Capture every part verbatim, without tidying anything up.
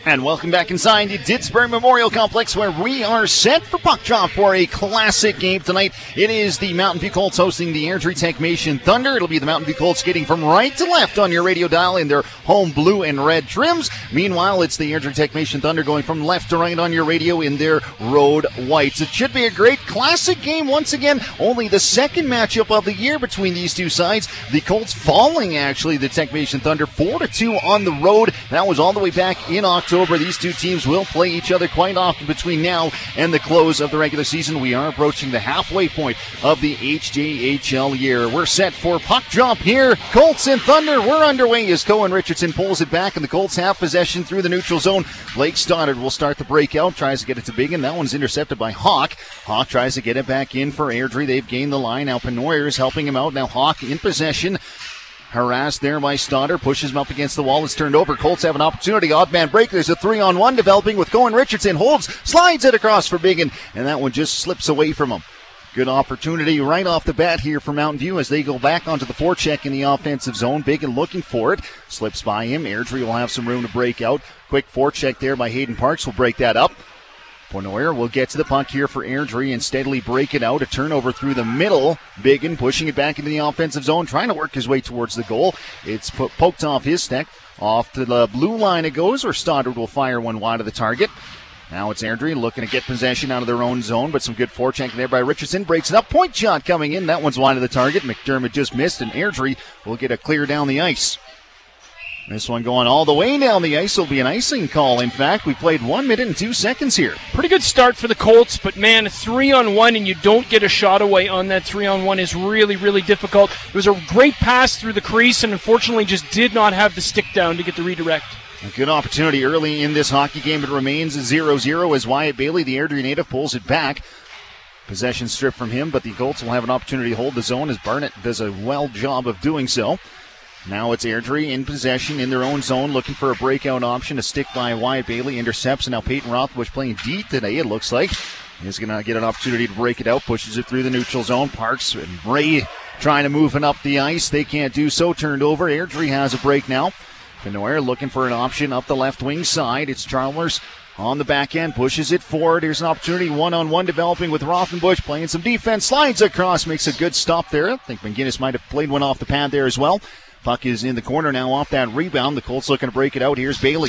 And welcome back inside the Didsbury Memorial Complex, where we are set for puck drop for a classic game tonight. It is the Mountain View Colts hosting the Airdrie Techmation Thunder. It'll be the Mountain View Colts skating from right to left on your radio dial in their home blue and red trims. Meanwhile, it's the Airdrie Techmation Thunder going from left to right on your radio in their road whites. It should be a great classic game once again. Only the second matchup of the year between these two sides. The Colts falling, actually, the Techmation Thunder four to two on the road. That was all the way back in October. These two teams will play each other quite often between now and the close of the regular season. We are approaching the halfway point of the H J H L year. We're set for puck drop here. Colts and Thunder, we're underway as Cohen Richardson pulls it back, and the Colts have possession through the neutral zone. Blake Stoddard will start the breakout, tries to get it to Biggin. That one's intercepted by Hawk. Hawk tries to get it back in for Airdrie. They've gained the line. Now Penoyer is helping him out. Now Hawk in possession. Harassed there by Stoddard, pushes him up against the wall. It's turned over. Colts have an opportunity. Odd man break. There's a three-on-one developing with Cohen Richardson. Holds, slides it across for Biggin, and that one just slips away from him. Good opportunity right off the bat here for Mountain View as they go back onto the forecheck in the offensive zone. Biggin looking for it. Slips by him. Airdrie will have some room to break out. Quick forecheck there by Hayden Parks will break that up. Penoyer will get to the puck here for Airdrie and steadily break it out. A turnover through the middle. Biggin pushing it back into the offensive zone, trying to work his way towards the goal. It's po- poked off his stick. Off to the blue line it goes, or Stoddard will fire one wide of the target. Now it's Airdrie looking to get possession out of their own zone, but some good forechecking there by Richardson. Breaks it up. Point shot coming in. That one's wide of the target. McDermott just missed, and Airdrie will get a clear down the ice. This one going all the way down the ice will be an icing call. In fact, we played one minute and two seconds here. Pretty good start for the Colts, but man, three on one and you don't get a shot away on that three on one is really, really difficult. It was a great pass through the crease and unfortunately just did not have the stick down to get the redirect. A good opportunity early in this hockey game. It remains zero zero as Wyatt Bailey, the Airdrie native, pulls it back. Possession stripped from him, but the Colts will have an opportunity to hold the zone as Barnett does a well job of doing so. Now it's Airdrie in possession in their own zone, looking for a breakout option. A stick by Wyatt Bailey intercepts, and now Peyton Rothbush playing D today, it looks like. He's going to get an opportunity to break it out, pushes it through the neutral zone. Parks and Ray trying to move it up the ice. They can't do so, turned over. Airdrie has a break now. Penoyer looking for an option up the left wing side. It's Chalmers on the back end, pushes it forward. Here's an opportunity, one-on-one developing with Rothenbush, playing some defense, slides across, makes a good stop there. I think McGinnis might have played one off the pad there as well. Puck is in the corner now off that rebound. The Colts looking to break it out. Here's Bailey.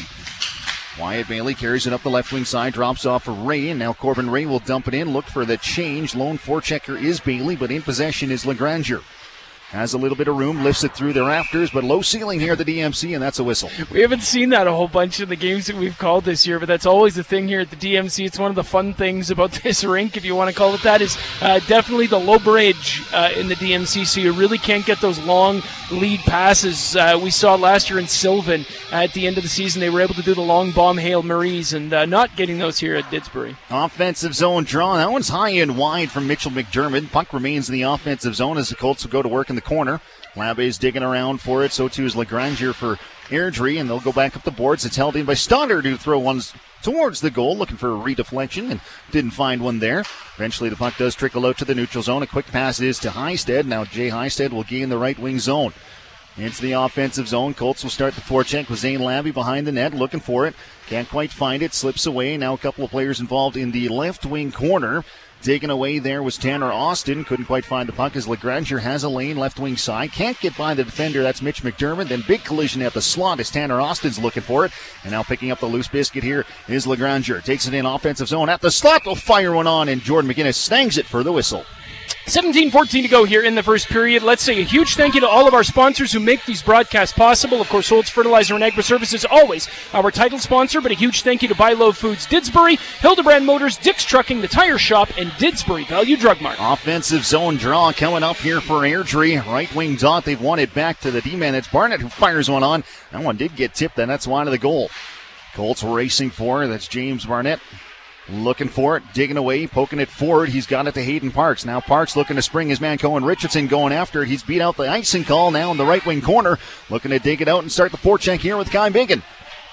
Wyatt Bailey carries it up the left wing side, drops off for Ray, and now Corbin Ray will dump it in. Look for the change. Lone forechecker is Bailey, but in possession is Legranger. Has a little bit of room, lifts it through the rafters, but low ceiling here at the D M C, and that's a whistle. We haven't seen that a whole bunch in the games that we've called this year, but that's always the thing here at the D M C. It's one of the fun things about this rink, if you want to call it that, is uh, definitely the low bridge uh, in the D M C, so you really can't get those long lead passes. Uh, we saw last year in Sylvan uh, at the end of the season, they were able to do the long bomb Hail Marys, and uh, not getting those here at Didsbury. Offensive zone draw. That one's high and wide from Mitchell McDermott. Puck remains in the offensive zone as the Colts will go to work in the corner. Labbe's digging around for it. So too is Legranger for Airdrie, and they'll go back up the boards. It's held in by Stoddard, who throw ones towards the goal, looking for a redeflection, and didn't find one there. Eventually the puck does trickle out to the neutral zone. A quick pass is to Highstead. Now Jay Highstead will gain the right wing zone. Into the offensive zone. Colts will start the forecheck with Zane Labbe behind the net, looking for it. Can't quite find it. Slips away. Now a couple of players involved in the left wing corner. Taken away there was Tanner Austin. Couldn't quite find the puck as Legranger has a lane left wing side. Can't get by the defender. That's Mitch McDermott. Then big collision at the slot as Tanner Austin's looking for it. And now picking up the loose biscuit here is Legranger. Takes it in offensive zone at the slot. Will fire one on, and Jordan McGinnis snags it for the whistle. seventeen fourteen to go here in the first period. Let's say a huge thank you to all of our sponsors who make these broadcasts possible. Of course, Holtz Fertilizer and Agri Services, always our title sponsor, but a huge thank you to Buy Low Foods Didsbury, Hildebrand Motors, Dick's Trucking, The Tire Shop, and Didsbury Value Drug Mart. Offensive zone draw coming up here for Airdrie. Right wing dot. They've won it back to the D-man. It's Barnett who fires one on. That one did get tipped, and that's wide of the goal. Colts racing for it. That's James Barnett. Looking for it, digging away, poking it forward. He's got it to Hayden Parks. Now Parks looking to spring his man Cohen Richardson going after it. He's beat out the icing call now in the right wing corner. Looking to dig it out and start the forecheck here with Kai Biggin.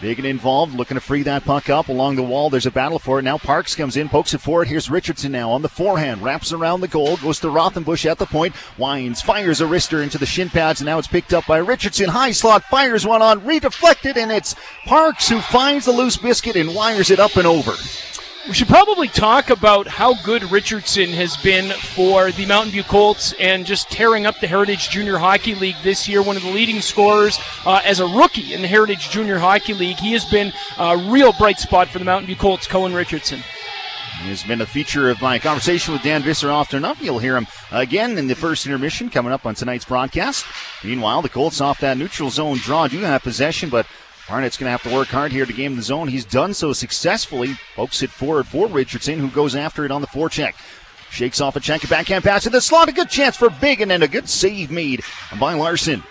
Biggin involved, looking to free that puck up along the wall. There's a battle for it. Now Parks comes in, pokes it forward. Here's Richardson now on the forehand. Wraps around the goal, goes to Rothenbush at the point. Winds, fires a wrister into the shin pads, and now it's picked up by Richardson. High slot, fires one on, redeflected, and it's Parks who finds the loose biscuit and wires it up and over. We should probably talk about how good Richardson has been for the Mountain View Colts and just tearing up the Heritage Junior Hockey League this year. One of the leading scorers uh, as a rookie in the Heritage Junior Hockey League. He has been a real bright spot for the Mountain View Colts, Cohen Richardson. He has been a feature of my conversation with Dan Visser often enough. You'll hear him again in the first intermission coming up on tonight's broadcast. Meanwhile, the Colts off that neutral zone draw do have possession, but Harnett's going to have to work hard here to game the zone. He's done so successfully. Pokes it forward for Richardson, who goes after it on the forecheck. Shakes off a check, a backhand pass to the slot. A good chance for Biggin and a good save made by Larson.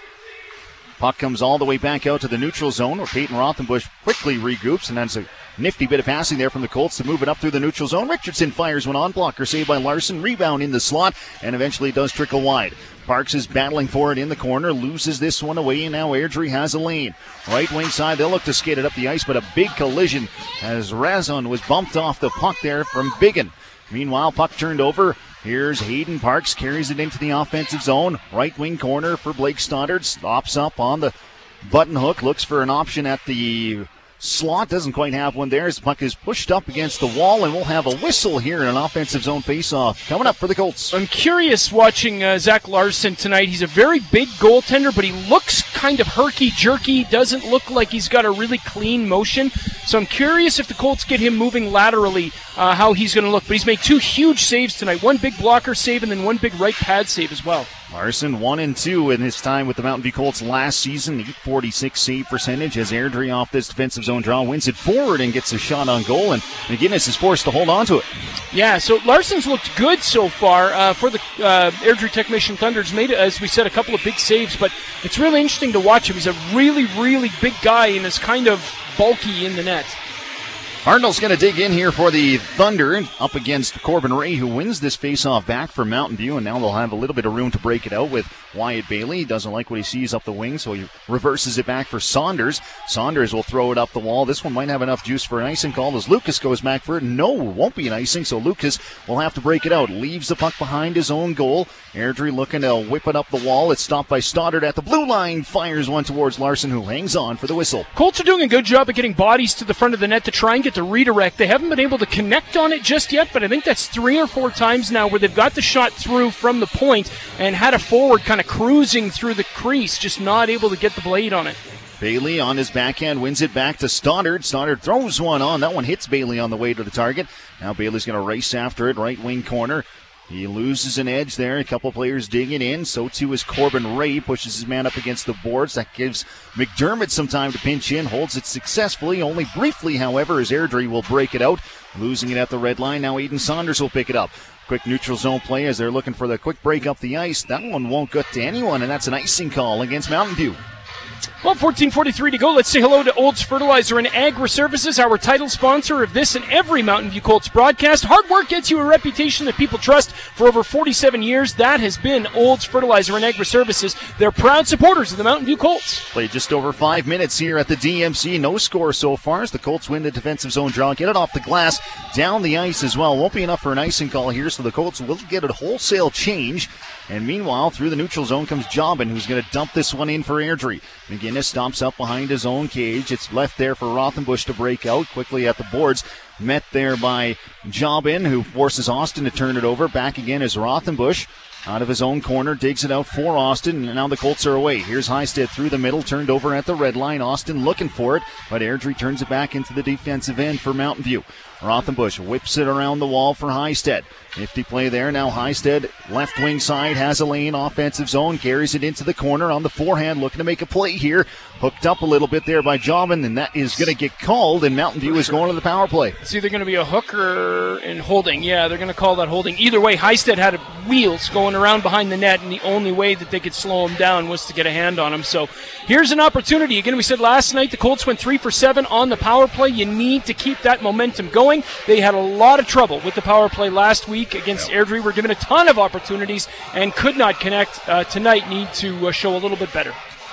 Puck comes all the way back out to the neutral zone where Peyton Rothenbush quickly regroups, and that's a nifty bit of passing there from the Colts to move it up through the neutral zone. Richardson fires one on, blocker saved by Larson. Rebound in the slot, and eventually does trickle wide. Parks is battling for it in the corner, loses this one away, and now Airdrie has a lane. Right wing side, they'll look to skate it up the ice, but a big collision as Razon was bumped off the puck there from Biggin. Meanwhile, puck turned over. Here's Hayden Parks, carries it into the offensive zone. Right wing corner for Blake Stoddard, stops up on the button hook, looks for an option at the slot, doesn't quite have one there as the puck is pushed up against the wall, and we'll have a whistle here in an offensive zone face-off coming up for the Colts. I'm curious watching uh, Zach Larson tonight. He's a very big goaltender, but he looks kind of herky-jerky, doesn't look like he's got a really clean motion. So I'm curious if the Colts get him moving laterally, uh, how he's going to look. But he's made two huge saves tonight, one big blocker save and then one big right pad save as well. Larson one and two in his time with the Mountain View Colts last season. eight forty-six save percentage as Airdrie off this defensive zone draw wins it forward and gets a shot on goal, and McGinnis is forced to hold on to it. Yeah, so Larson's looked good so far uh, for the uh, Airdrie Technician Thunders. Made, as we said, a couple of big saves, but it's really interesting to watch him. He's a really, really big guy and is kind of bulky in the net. Cardinals going to dig in here for the Thunder up against Corbin Ray, who wins this faceoff back from Mountain View, and now they'll have a little bit of room to break it out with Wyatt Bailey. He doesn't like what he sees up the wing, so he reverses it back for Saunders. Saunders will throw it up the wall. This one might have enough juice for an icing call as Lucas goes back for it. No, it won't be an icing, so Lucas will have to break it out. Leaves the puck behind his own goal. Airdrie looking to whip it up the wall. It's stopped by Stoddard at the blue line. Fires one towards Larson, who hangs on for the whistle. Colts are doing a good job of getting bodies to the front of the net to try and get the redirect. They haven't been able to connect on it just yet, but I think that's three or four times now where they've got the shot through from the point and had a forward kind of cruising through the crease, just not able to get the blade on it. Bailey on his backhand wins it back to Stoddard. Stoddard throws one on. That one hits Bailey on the way to the target. Now Bailey's going to race after it, right wing corner. He loses an edge there. A couple players digging in. So too is Corbin Ray. Pushes his man up against the boards. That gives McDermott some time to pinch in. Holds it successfully. Only briefly, however, as Airdrie will break it out. Losing it at the red line. Now Aiden Saunders will pick it up. Quick neutral zone play as they're looking for the quick break up the ice. That one won't get to anyone, and that's an icing call against Mountain View. Well, fourteen forty-three to go. Let's say hello to Olds Fertilizer and Agri-Services, our title sponsor of this and every Mountain View Colts broadcast. Hard work gets you a reputation that people trust. For over forty-seven years, that has been Olds Fertilizer and Agri-Services. They're proud supporters of the Mountain View Colts. Played just over five minutes here at the D M C. No score so far as the Colts win the defensive zone draw. Get it off the glass, down the ice as well. Won't be enough for an icing call here, so the Colts will get a wholesale change. And meanwhile, through the neutral zone comes Jobin, who's going to dump this one in for Airdrie. McGinnis stomps up behind his own cage. It's left there for Rothenbush to break out quickly at the boards. Met there by Jobin, who forces Austin to turn it over. Back again is Rothenbush. Out of his own corner, digs it out for Austin, and now the Colts are away. Here's Highstead through the middle, turned over at the red line. Austin looking for it, but Airdrie turns it back into the defensive end for Mountain View. Rothenbush whips it around the wall for Highstead. Nifty play there. Now Highstead, left wing side, has a lane, offensive zone, carries it into the corner on the forehand, looking to make a play here. Hooked up a little bit there by Jobin, and that is going to get called, and Mountain View is going to the power play. It's either going to be a hooker and holding. Yeah, they're going to call that holding. Either way, Highstead had wheels going around behind the net, and the only way that they could slow him down was to get a hand on him. So here's an opportunity. Again, we said last night the Colts went three for seven on the power play. You need to keep that momentum going. They had a lot of trouble with the power play last week against Airdrie. Were given a ton of opportunities and could not connect. Uh, tonight need to uh, show a little bit better.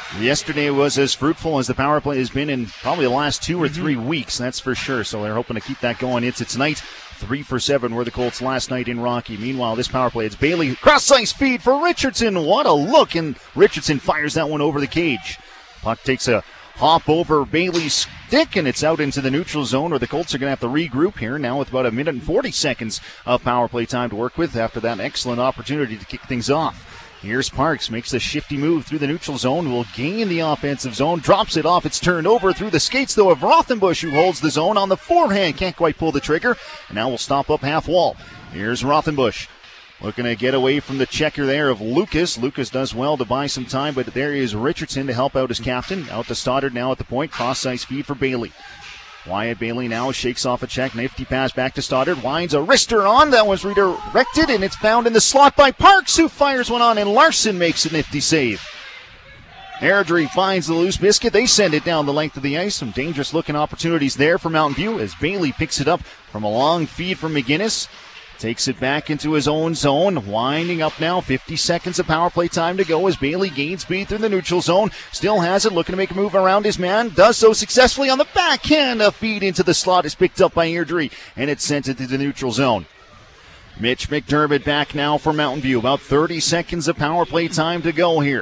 Yesterday was as fruitful as the power play has been in probably the last two or mm-hmm. three weeks, that's for sure. So they're hoping to keep that going into tonight. Three for seven were the Colts last night in Rocky. Meanwhile, this power play, it's Bailey. Cross-ice feed for Richardson. What a look, and Richardson fires that one over the cage. Puck takes a hop over Bailey's stick, and it's out into the neutral zone where the Colts are going to have to regroup here now with about a minute and forty seconds of power play time to work with after that excellent opportunity to kick things off. Here's Parks, makes a shifty move through the neutral zone, will gain the offensive zone, drops it off, it's turned over through the skates though of Rothenbush, who holds the zone on the forehand, can't quite pull the trigger, and now we'll stop up half wall. Here's Rothenbush, looking to get away from the checker there of Lucas. Lucas does well to buy some time, but there is Richardson to help out his captain. Out to Stoddard now at the point, cross-ice feed for Bailey. Wyatt Bailey now shakes off a check. Nifty pass back to Stoddard. Winds a wrister on. That was redirected, and it's found in the slot by Parks, who fires one on, and Larson makes a nifty save. Airdrie finds the loose biscuit. They send it down the length of the ice. Some dangerous-looking opportunities there for Mountain View as Bailey picks it up from a long feed from McGinnis. Takes it back into his own zone. Winding up now. fifty seconds of power play time to go as Bailey gains speed through the neutral zone. Still has it. Looking to make a move around his man. Does so successfully on the backhand. A feed into the slot is picked up by Airdrie, and it's sent into the neutral zone. Mitch McDermott back now for Mountain View. About thirty seconds of power play time to go here.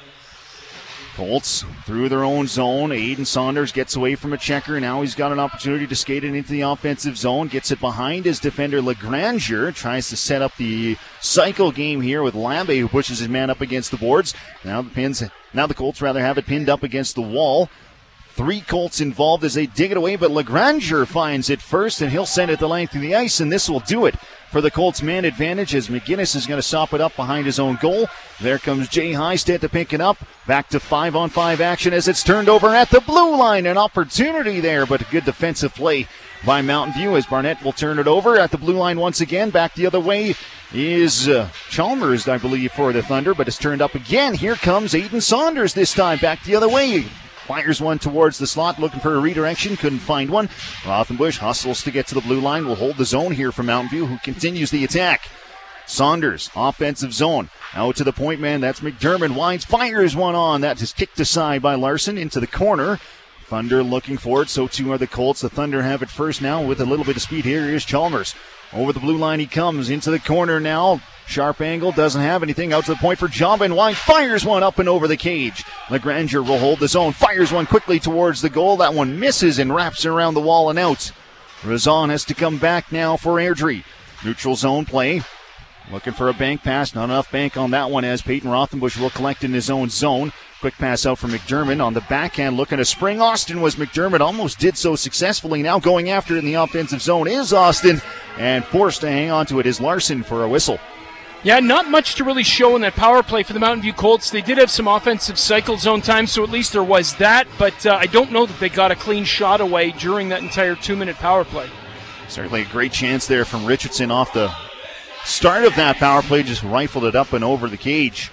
Colts through their own zone. Aiden Saunders gets away from a checker. Now he's got an opportunity to skate it into the offensive zone. Gets it behind his defender, Legranger. Tries to set up the cycle game here with Lambe, who pushes his man up against the boards. Now the pins, now the Colts rather have it pinned up against the wall. Three Colts involved as they dig it away, but Legranger finds it first, and he'll send it the length of the ice, and this will do it for the Colts man advantage as McGinnis is going to stop it up behind his own goal. There comes Jay Highstead to pick it up. Back to five-on-five action as it's turned over at the blue line. An opportunity there, but a good defensive play by Mountain View as Barnett will turn it over at the blue line once again. Back the other way is uh, Chalmers, I believe, for the Thunder, but it's turned up again. Here comes Aiden Saunders this time, back the other way. Fires one towards the slot, looking for a redirection. Couldn't find one. Rothenbush hustles to get to the blue line. Will hold the zone here for Mountain View, who continues the attack. Saunders, offensive zone. Out to the point man. That's McDermott. Winds, fires one on. That is kicked aside by Larson into the corner. Thunder looking for it. So too are the Colts. The Thunder have it first now with a little bit of speed. Here is Chalmers. Over the blue line he comes. Into the corner now. Sharp angle, doesn't have anything. Out to the point for Jobin. Wine fires one up and over the cage. Legranger will hold the zone. Fires one quickly towards the goal. That one misses and wraps around the wall and out. Razan has to come back now for Airdrie. Neutral zone play. Looking for a bank pass. Not enough bank on that one as Peyton Rothenbush will collect in his own zone. Quick pass out for McDermott on the backhand. Looking to spring Austin was McDermott. Almost did so successfully. Now going after it in the offensive zone is Austin. And forced to hang on to it is Larson for a whistle. Yeah, not much to really show in that power play for the Mountain View Colts. They did have some offensive cycle zone time, so at least there was that. But uh, I don't know that they got a clean shot away during that entire two-minute power play. Certainly a great chance there from Richardson off the start of that power play. Just rifled it up and over the cage.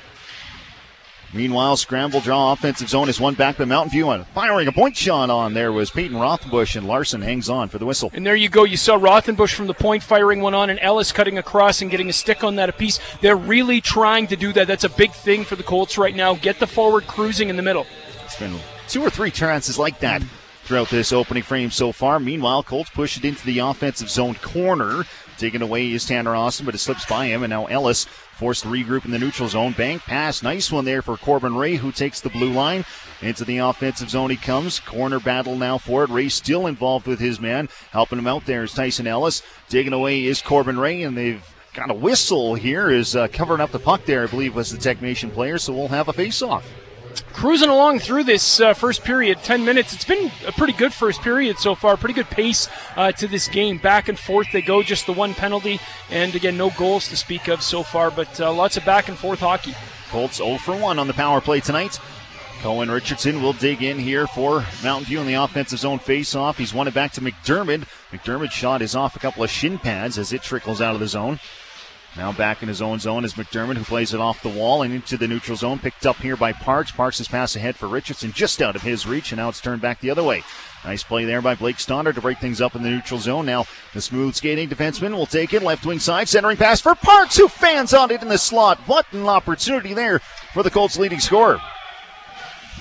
Meanwhile, scramble draw offensive zone is one back to Mountain View, and firing a point shot on there was Peyton Rothenbush, and Larson hangs on for the whistle. And there you go. You saw Rothenbush from the point firing one on, and Ellis cutting across and getting a stick on that apiece. They're really trying to do that. That's a big thing for the Colts right now. Get the forward cruising in the middle. It's been two or three chances like that throughout this opening frame so far. Meanwhile, Colts push it into the offensive zone corner. Taken away is Tanner Austin, but it slips by him, and now Ellis forced to regroup in the neutral zone. Bank pass. Nice one there for Corbin Ray, who takes the blue line. Into the offensive zone he comes. Corner battle now for it. Ray still involved with his man. Helping him out there is Tyson Ellis. Taken away is Corbin Ray, and they've got a whistle here. Is uh, covering up the puck there, I believe, was the Technician player, so we'll have a face-off. Cruising along through this uh, first period, ten minutes. It's been a pretty good first period so far. Pretty good pace uh, to this game. Back and forth they go, just the one penalty. And again, no goals to speak of so far, but uh, lots of back and forth hockey. Colts oh for one on the power play tonight. Cohen Richardson will dig in here for Mountain View in the offensive zone face-off. He's won it back to McDermott. McDermott's shot is off a couple of shin pads as it trickles out of the zone. Now back in his own zone is McDermott, who plays it off the wall and into the neutral zone. Picked up here by Parks. Parks' has pass ahead for Richardson, just out of his reach, and now it's turned back the other way. Nice play there by Blake Stoddard to break things up in the neutral zone. Now the smooth skating defenseman will take it. Left wing side, centering pass for Parks, who fans on it in the slot. What an opportunity there for the Colts' leading scorer.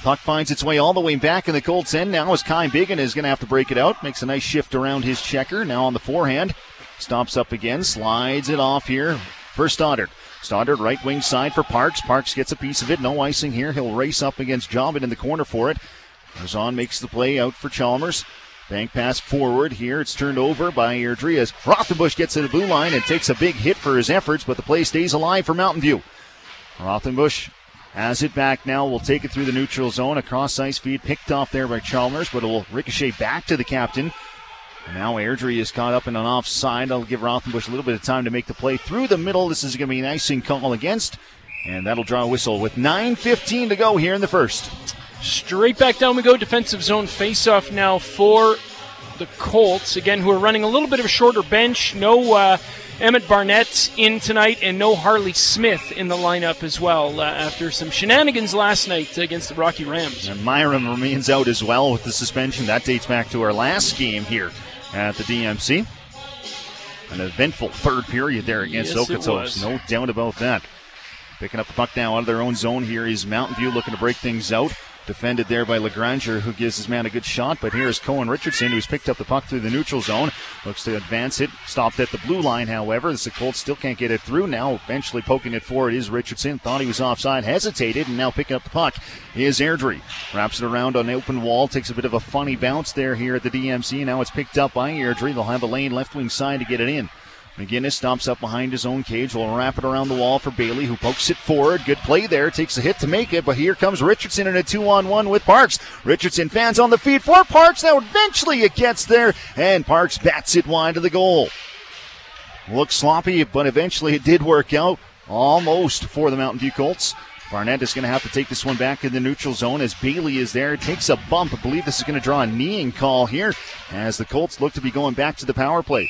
Puck finds its way all the way back in the Colts end now as Kai Biggin is going to have to break it out. Makes a nice shift around his checker. Now on the forehand. Stops up again. Slides it off here for Stoddard. Stoddard right wing side for Parks. Parks gets a piece of it. No icing here. He'll race up against Jobin in the corner for it. Marzon makes the play out for Chalmers. Bank pass forward here. It's turned over by Airdrie as Rothenbush gets to the blue line and takes a big hit for his efforts, but the play stays alive for Mountain View. Rothenbush has it back now. Will take it through the neutral zone. A cross ice feed picked off there by Chalmers, but it will ricochet back to the captain. And now Airdrie is caught up in an offside. That'll give Rothenbush a little bit of time to make the play through the middle. This is going to be an icing call against, and that'll draw a whistle with nine fifteen to go here in the first. Straight back down we go. Defensive zone face-off now for the Colts, again, who are running a little bit of a shorter bench. No uh, Emmett Barnett in tonight, and no Harley Smith in the lineup as well uh, after some shenanigans last night against the Rocky Rams. And Myram remains out as well with the suspension. That dates back to our last game here at the D M C. An eventful third period there against yes, Okotoks. No doubt about that. Picking up the puck now out of their own zone here is Mountain View looking to break things out. Defended there by Legranger, who gives his man a good shot. But here's Cohen Richardson, who's picked up the puck through the neutral zone. Looks to advance it. Stopped at the blue line, however. The Colts still can't get it through now. Eventually poking it forward is Richardson. Thought he was offside, hesitated, and now picking up the puck is Airdrie. Wraps it around on the open wall. Takes a bit of a funny bounce there here at the D M C. Now it's picked up by Airdrie. They'll have a lane left wing side to get it in. McGinnis stops up behind his own cage. Will wrap it around the wall for Bailey, who pokes it forward. Good play there. Takes a hit to make it, but here comes Richardson in a two-on-one with Parks. Richardson fans on the feed for Parks. Now eventually it gets there, and Parks bats it wide of the goal. Looks sloppy, but eventually it did work out. Almost for the Mountain View Colts. Barnett is going to have to take this one back in the neutral zone as Bailey is there. Takes a bump. I believe this is going to draw a kneeing call here as the Colts look to be going back to the power play.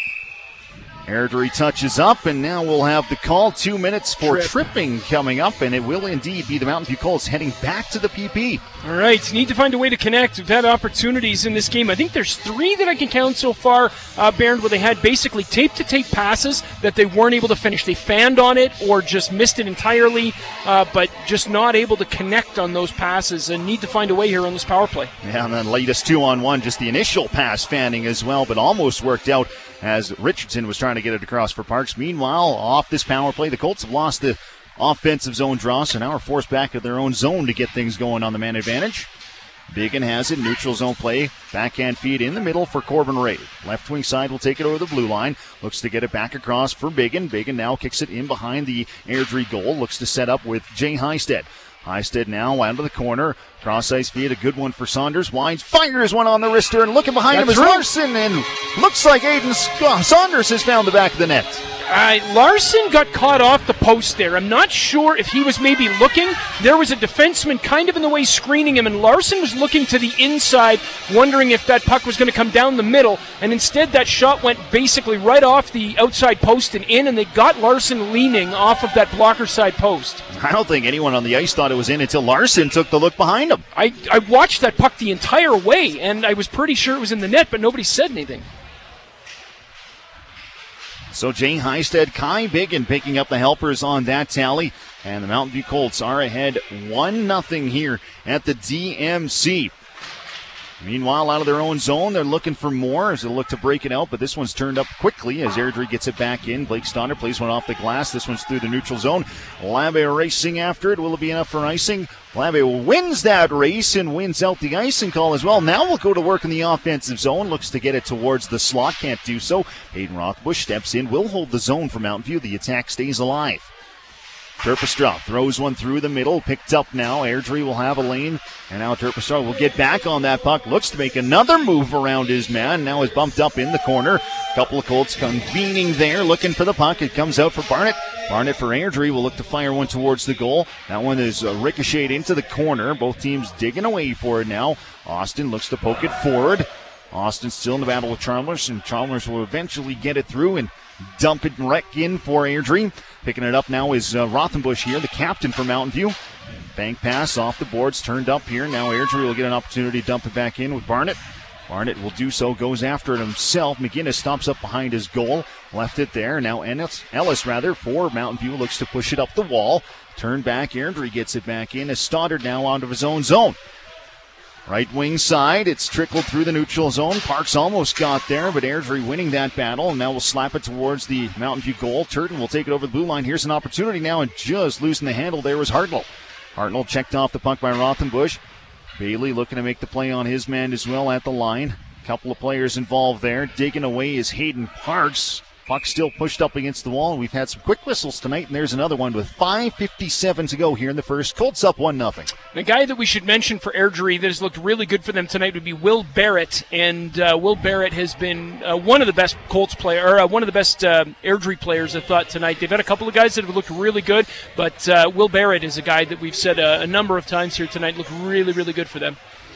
Airdrie touches up, and now we'll have the call. Two minutes for Trip. tripping coming up, and it will indeed be the Mountain View Colts heading back to the P P. All right, need to find a way to connect. We've had opportunities in this game. I think there's three that I can count so far, uh, Bernd, where they had basically tape-to-tape passes that they weren't able to finish. They fanned on it or just missed it entirely, uh, but just not able to connect on those passes, and need to find a way here on this power play. Yeah, and then latest two-on-one, just the initial pass fanning as well, but almost worked out as Richardson was trying to get it across for Parks. Meanwhile, off this power play, the Colts have lost the offensive zone draw, so now are forced back at their own zone to get things going on the man advantage. Biggin has it, neutral zone play, backhand feed in the middle for Corbin Ray. Left wing side will take it over the blue line, looks to get it back across for Biggin. Biggin now kicks it in behind the Airdrie goal, looks to set up with Jay Highstead. Highstead now out of the corner. Cross ice feed, a good one for Saunders. Winds, fires one on the wrister, and looking behind That's him is right. Larson, and looks like Aiden Saunders has found the back of the net. Uh, Larson got caught off the post there. I'm not sure if he was maybe looking. There was a defenseman kind of in the way screening him, and Larson was looking to the inside, wondering if that puck was going to come down the middle, and instead that shot went basically right off the outside post and in, and they got Larson leaning off of that blocker side post. I don't think anyone on the ice thought it was in until Larson took the look behind him. I, I watched that puck the entire way, and I was pretty sure it was in the net, but nobody said anything. So Jay Highstead, Kai Biggin picking up the helpers on that tally. And the Mountain View Colts are ahead one nothing here at the D M C. Meanwhile, out of their own zone, they're looking for more as they look to break it out, but this one's turned up quickly as Airdrie gets it back in. Blake Stoddard plays one off the glass. This one's through the neutral zone. Labbe racing after it. Will it be enough for icing? Labbe wins that race and wins out the icing call as well. Now we'll go to work in the offensive zone. Looks to get it towards the slot. Can't do so. Hayden Rothbush steps in. Will hold the zone for Mountain View. The attack stays alive. Terpstra throws one through the middle, picked up now. Airdrie will have a lane, and now Terpstra will get back on that puck. Looks to make another move around his man. Now is bumped up in the corner. Couple of Colts convening there, looking for the puck. It comes out for Barnett. Barnett for Airdrie will look to fire one towards the goal. That one is uh, ricocheted into the corner. Both teams digging away for it now. Austin looks to poke it forward. Austin still in the battle with Chalmers, and Chalmers will eventually get it through and dump it right in for Airdrie. Picking it up now is uh, Rothenbush here, the captain for Mountain View. Bank pass off the boards, turned up here. Now Airdrie will get an opportunity to dump it back in with Barnett. Barnett will do so, goes after it himself. McGinnis stops up behind his goal, left it there. Now Ellis, Ellis rather, for Mountain View, looks to push it up the wall. Turn back, Airdrie gets it back in as Stoddard now out of his own zone. Right wing side, it's trickled through the neutral zone. Parks almost got there, but Airdrie winning that battle, and now we'll slap it towards the Mountain View goal. Turton will take it over the blue line. Here's an opportunity now, and just losing the handle there was Hartnell. Hartnell checked off the puck by Rothenbush. Bailey looking to make the play on his man as well at the line. Couple of players involved there. Digging away is Hayden Parks. Puck still pushed up against the wall, and we've had some quick whistles tonight, and there's another one with five fifty-seven to go here in the first. Colts up one nothing. The guy that we should mention for Airdrie that has looked really good for them tonight would be Will Barrett, and uh, Will Barrett has been uh, one of the best Colts player, or uh, one of the best uh, Airdrie players, I thought, tonight. They've had a couple of guys that have looked really good, but uh, Will Barrett is a guy that we've said a, a number of times here tonight looked really, really good for them.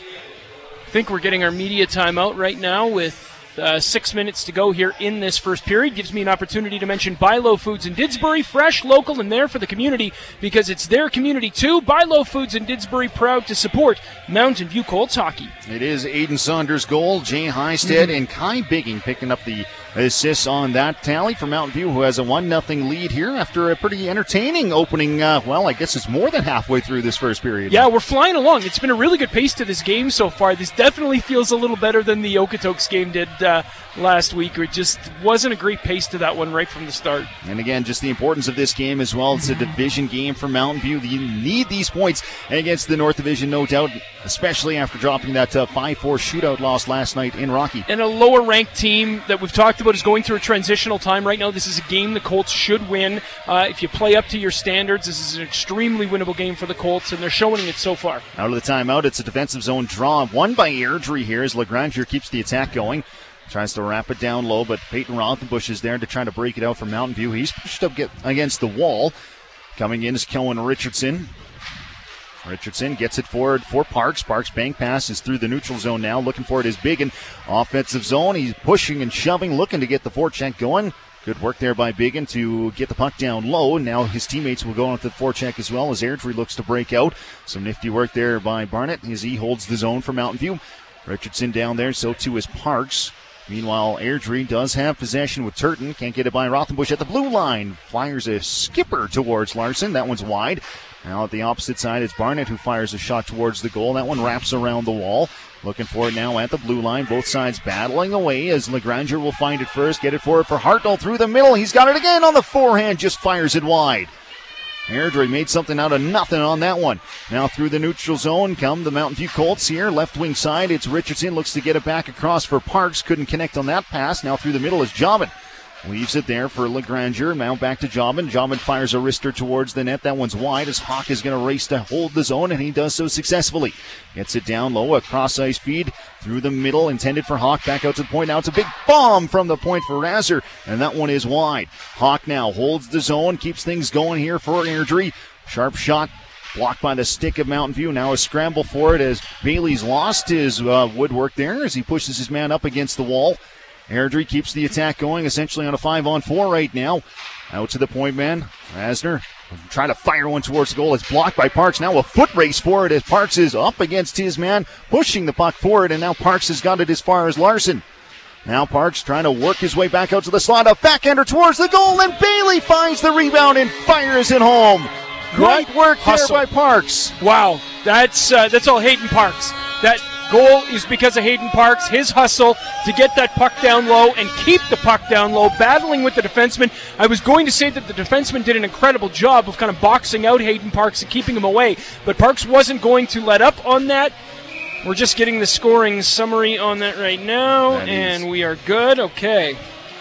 I think we're getting our media timeout right now with Uh, six minutes to go here in this first period. Gives me an opportunity to mention Bilo Foods in Didsbury, fresh, local, and there for the community because it's their community too. Bilo Foods in Didsbury, proud to support Mountain View Colts hockey. It is Aiden Saunders' goal. Jay Highstead mm-hmm. and Kai Bigging picking up the assists on that tally for Mountain View, who has a one nothing lead here after a pretty entertaining opening. Uh, well, I guess it's more than halfway through this first period. Yeah, we're flying along. It's been a really good pace to this game so far. This definitely feels a little better than the Okotoks game did uh, last week. It just wasn't a great pace to that one right from the start. And again, just the importance of this game as well. It's a division game for Mountain View. You need these points against the North Division, no doubt, especially after dropping that uh, five four shootout loss last night in Rocky. And a lower-ranked team that we've talked about is going through a transitional time right now. This is a game the Colts should win. Uh, if you play up to your standards, this is an extremely winnable game for the Colts, and they're showing it so far. Out of the timeout, it's a defensive zone draw. Won by Airdrie here as Legranger keeps the attack going. Tries to wrap it down low, but Peyton Rothenbush is there to try to break it out for Mountain View. He's pushed up get against the wall. Coming in is Kellen Richardson. Richardson gets it forward for Parks. Parks' bank pass is through the neutral zone now. Looking for it is Biggin. Offensive zone. He's pushing and shoving, looking to get the forecheck going. Good work there by Biggin to get the puck down low. Now his teammates will go on with the forecheck as well as Airdrie looks to break out. Some nifty work there by Barnett as he holds the zone for Mountain View. Richardson down there, so too is Parks. Meanwhile, Airdrie does have possession with Turton. Can't get it by Rothenbush at the blue line. Fires a skipper towards Larson. That one's wide. Now at the opposite side, it's Barnett who fires a shot towards the goal. That one wraps around the wall. Looking for it now at the blue line. Both sides battling away as Legranger will find it first. Get it forward for Hartnell through the middle. He's got it again on the forehand. Just fires it wide. Airdrie made something out of nothing on that one. Now through the neutral zone come the Mountain View Colts here. Left wing side, it's Richardson. Looks to get it back across for Parks. Couldn't connect on that pass. Now through the middle is Jobin. Leaves it there for Legranger. Now back to Jobin. Jobin fires a wrister towards the net. That one's wide as Hawk is going to race to hold the zone, and he does so successfully. Gets it down low. A cross-ice feed through the middle. Intended for Hawk. Back out to the point. Now it's a big bomb from the point for Razor, and that one is wide. Hawk now holds the zone. Keeps things going here for Airdrie. Sharp shot. Blocked by the stick of Mountain View. Now a scramble for it as Bailey's lost his uh, woodwork there as he pushes his man up against the wall. Airdrie keeps the attack going, essentially on a five-on-four right now. Out to the point man. Rasner trying to fire one towards the goal. It's blocked by Parks. Now a foot race for it as Parks is up against his man, pushing the puck forward, and now Parks has got it as far as Larson. Now Parks trying to work his way back out to the slot. A backhander towards the goal, and Bailey finds the rebound and fires it home. Great work there by Parks. Wow, that's uh, that's all Hayden Parks. That goal is because of Hayden Parks, his hustle to get that puck down low and keep the puck down low, battling with the defenseman. I was going to say that the defenseman did an incredible job of kind of boxing out Hayden Parks and keeping him away, but Parks wasn't going to let up on that. We're just getting the scoring summary on that right now, that and is. We are good. Okay.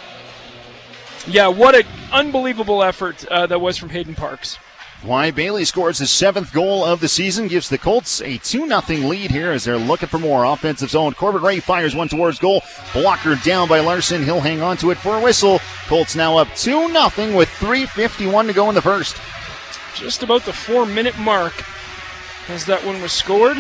Yeah, what an unbelievable effort uh, that was from Hayden Parks. Why Bailey scores his seventh goal of the season, gives the Colts a two nothing lead here as they're looking for more. Offensive zone. Corbett Ray fires one towards goal. Blocker down by Larson. He'll hang on to it for a whistle. Colts now up two nothing with three fifty-one to go in the first. Just about the four-minute mark as that one was scored.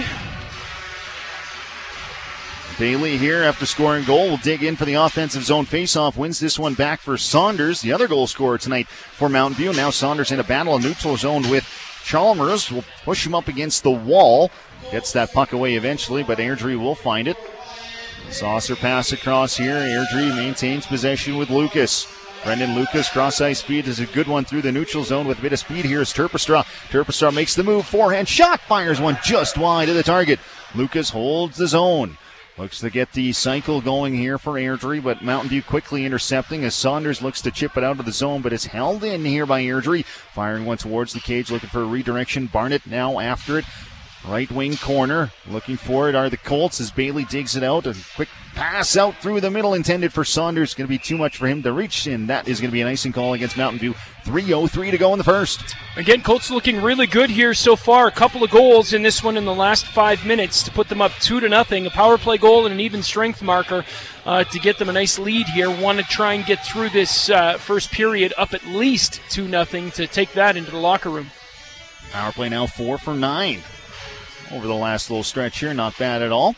Bailey here after scoring goal will dig in for the offensive zone faceoff. Wins this one back for Saunders, the other goal scorer tonight for Mountain View. Now Saunders in a battle in neutral zone with Chalmers. Will push him up against the wall. Gets that puck away eventually, but Airdrie will find it. Saucer pass across here. Airdrie maintains possession with Lucas. Brendan Lucas, cross-ice feed is a good one through the neutral zone with a bit of speed. Here's Terpstra. Terpstra makes the move. Forehand shot. Fires one just wide of the target. Lucas holds the zone. Looks to get the cycle going here for Airdrie, but Mountain View quickly intercepting as Saunders looks to chip it out of the zone, but it's held in here by Airdrie. Firing one towards the cage, looking for a redirection. Barnett now after it. Right wing corner, looking for it are the Colts as Bailey digs it out. A quick pass out through the middle intended for Saunders. Going to be too much for him to reach, and that is going to be an icing call against Mountain View. three oh three to go in the first. Again, Colts looking really good here so far. A couple of goals in this one in the last five minutes to put them up two to nothing. A power play goal and an even strength marker uh, to get them a nice lead here. Want to try and get through this uh, first period up at least two nothing to take that into the locker room. Power play now four for nine. Over the last little stretch here, not bad at all.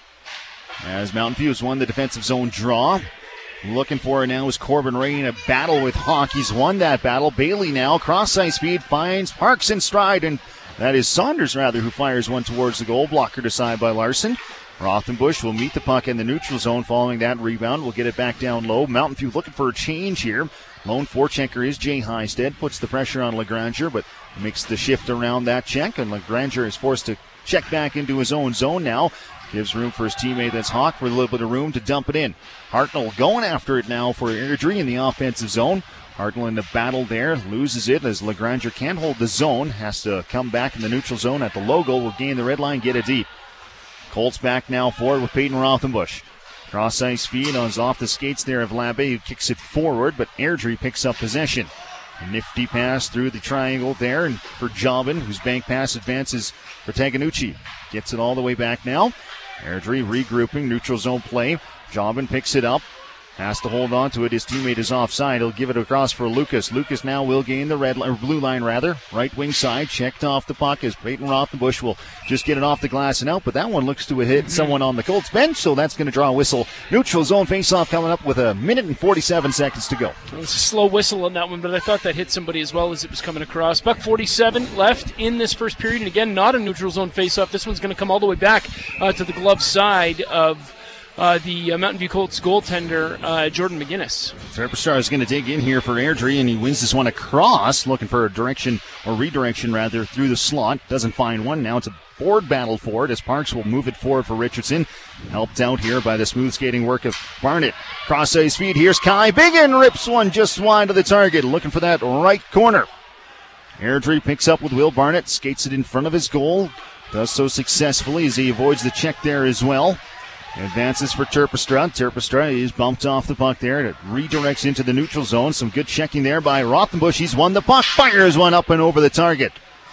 As Mountain View has won the defensive zone draw. Looking for it now is Corbin Ray in a battle with Hawk. He's won that battle. Bailey now, cross-ice feed, finds Parks in stride, and that is Saunders, rather, who fires one towards the goal. Blocker decided by Larson. Rothenbush will meet the puck in the neutral zone following that rebound. We'll get it back down low. Mountain View looking for a change here. Lone forechecker is Jay Highstead. Puts the pressure on Legranger, but makes the shift around that check, and Legranger is forced to check back into his own zone now. Gives room for his teammate, that's Hawk, for a little bit of room to dump it in. Hartnell going after it now for Airdrie in the offensive zone. Hartnell in the battle there, loses it as Legranger can't hold the zone. Has to come back in the neutral zone at the low goal. Will gain the red line, get it deep. Colts back now forward with Peyton Rothenbush. Cross-ice feed on off the skates there of Labbe, who kicks it forward, but Airdrie picks up possession. A nifty pass through the triangle there, and for Jobin, whose bank pass advances for Taganucci. Gets it all the way back now. Airdrie regrouping, neutral zone play. Jobin picks it up. Has to hold on to it. His teammate is offside. He'll give it across for Lucas. Lucas now will gain the red li- or blue line, rather. Right wing side, checked off the puck as Peyton Rothenbush will just get it off the glass and out. But that one looks to have hit someone on the Colts bench, so that's going to draw a whistle. Neutral zone face-off coming up with a minute and forty-seven seconds to go. It was a slow whistle on that one, but I thought that hit somebody as well as it was coming across. Buck forty-seven left in this first period, and again, not a neutral zone face-off. This one's going to come all the way back uh, to the glove side of Uh, the uh, Mountain View Colts goaltender, uh, Jordan McGinnis. Superstar is going to dig in here for Airdrie, and he wins this one across, looking for a direction, or redirection rather, through the slot. Doesn't find one. Now it's a board battle for it as Parks will move it forward for Richardson. Helped out here by the smooth skating work of Barnett. Cross-ice feed. Here's Kai Biggin. Rips one just wide of the target. Looking for that right corner. Airdrie picks up with Will Barnett. Skates it in front of his goal. Does so successfully as he avoids the check there as well. Advances for Terpstra. Terpstra is bumped off the puck there. It redirects into the neutral zone. Some good checking there by Rothenbush. He's won the puck. Fires one up and over the target.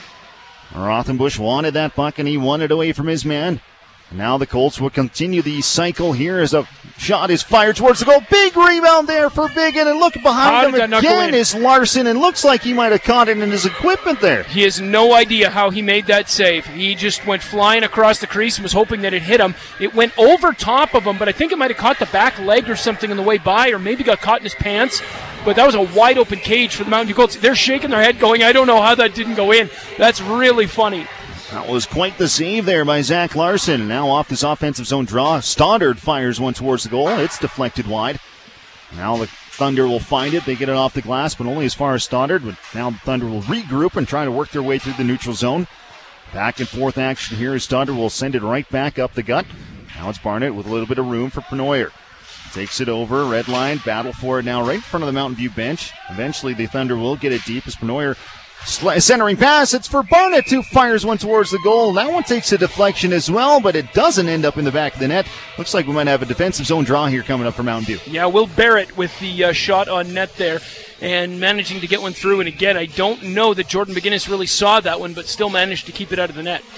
Rothenbush wanted that puck, and he won it away from his man. Now the Colts will continue the cycle here as a shot is fired towards the goal. Big rebound there for Biggin, and look behind him again is Larson, and looks like he might have caught it in his equipment there. He has no idea how he made that save. He just went flying across the crease and was hoping that it hit him. It went over top of him, but I think it might have caught the back leg or something on the way by, or maybe got caught in his pants. But that was a wide open cage for the Mountain View Colts. They're shaking their head going, I don't know how that didn't go in. That's really funny. That was quite the save there by Zach Larson. Now off this offensive zone draw, Stoddard fires one towards the goal. It's deflected wide. Now the Thunder will find it. They get it off the glass, but only as far as Stoddard. But now the Thunder will regroup and try to work their way through the neutral zone. Back and forth action here as Stoddard will send it right back up the gut. Now it's Barnett with a little bit of room for Penoyer. Takes it over, red line, battle for it now right in front of the Mountain View bench. Eventually the Thunder will get it deep as Penoyer centering pass. It's for Barnett, who fires one towards the goal. That one takes a deflection as well, but it doesn't end up in the back of the net. Looks like we might have a defensive zone draw here coming up for Mountain View. Yeah, Will Barrett with the uh, shot on net there and managing to get one through. And again, I don't know that Jordan McGinnis really saw that one, but still managed to keep it out of the net.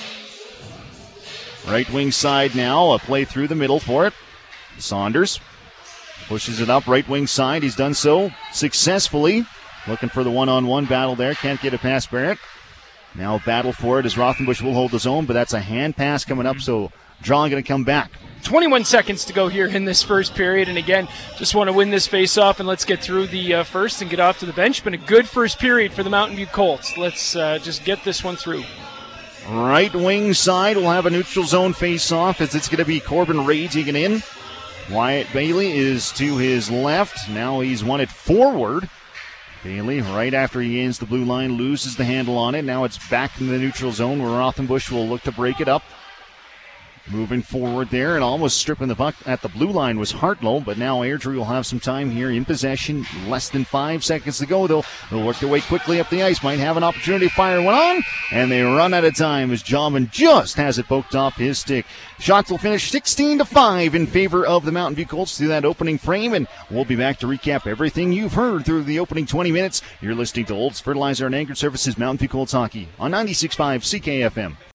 Right wing side now, a play through the middle for it. Saunders pushes it up right wing side. He's done so successfully. Looking for the one-on-one battle there. Can't get it past Barrett. Now battle for it as Rothenbush will hold his own, but that's a hand pass coming up, so draw going to come back. twenty-one seconds to go here in this first period, and again, just want to win this face-off and let's get through the uh, first and get off to the bench. Been a good first period for the Mountain View Colts. Let's uh, just get this one through. Right wing side will have a neutral zone face-off as it's going to be Corbin Ray taking in. Wyatt Bailey is to his left. Now he's won it forward. Bailey, right after he ends the blue line, loses the handle on it. Now it's back in the neutral zone where Rothenbush will look to break it up. Moving forward there and almost stripping the puck at the blue line was Hartlow, but now Airdrie will have some time here in possession. Less than five seconds to go. They'll, they'll work their way quickly up the ice. Might have an opportunity to fire one on, and they run out of time as Jobin just has it poked off his stick. Shots will finish sixteen to five in favor of the Mountain View Colts through that opening frame, and we'll be back to recap everything you've heard through the opening twenty minutes. You're listening to Olds Fertilizer and Anchor Services Mountain View Colts Hockey on ninety-six point five C K F M.